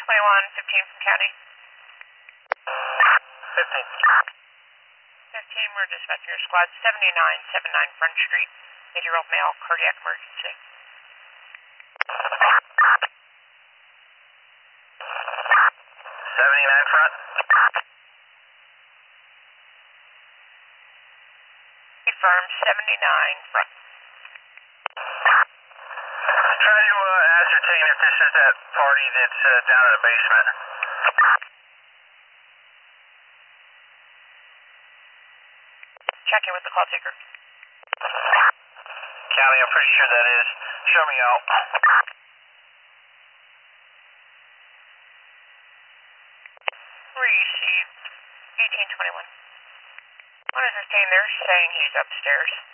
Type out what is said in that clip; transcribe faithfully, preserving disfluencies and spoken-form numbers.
twenty-one, fifteen from county. fifteen. fifteen, we're dispatching your squad seventy-nine seventy-nine Front Street. eighty-year-old male, cardiac emergency. seventy-nine front. Confirm seventy-nine front. Try to uh, ascertain if this is that party that's uh, down in the basement. Check in with the call taker. County, I'm pretty sure that is. Show me out. Received eighteen twenty-one. What is this saying? They're saying he's upstairs.